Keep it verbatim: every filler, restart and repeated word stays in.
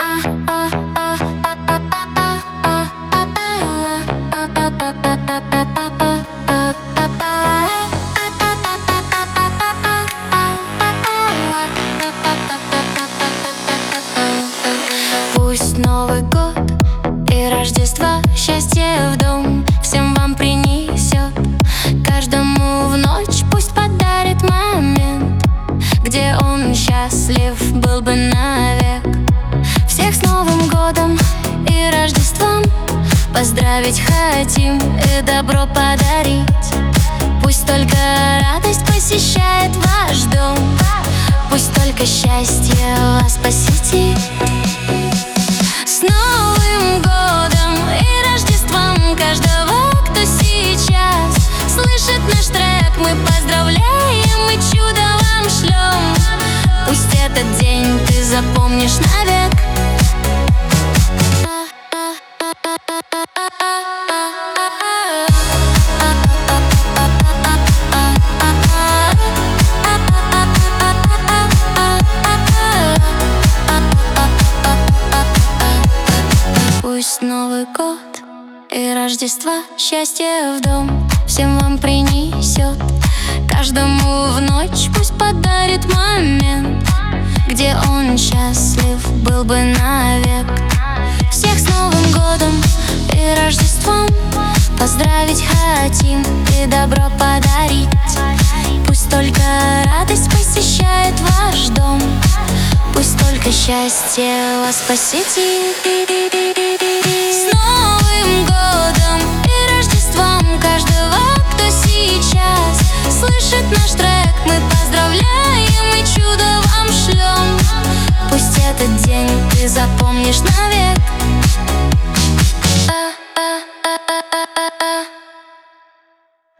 Пусть Новый год и Рождество счастье в дом всем вам принесет. Каждому в ночь пусть подарит момент, где он счастлив был бы навек. Всех с Новым годом и Рождеством поздравить хотим и добро подарить. Пусть только радость посещает ваш дом, пусть только счастье вас посетит. С Новым годом и Рождеством каждого, кто сейчас слышит наш трек, мы поздравляем и чудо вам шлем. Пусть этот день ты запомнишь навек. Пусть Новый год и Рождество счастье в дом всем вам принесет. Каждому в ночь пусть подарит момент, где он счастлив был бы навек. Всех с Новым годом и Рождеством поздравить хотим и добро подарить. Пусть только радость посещает ваш дом, пусть только счастье вас посетит. С Новым годом и Рождеством каждого, кто сейчас слышит наш трек, мы поздравляем и чудо вам шлем. Пусть этот день ты запомнишь навек.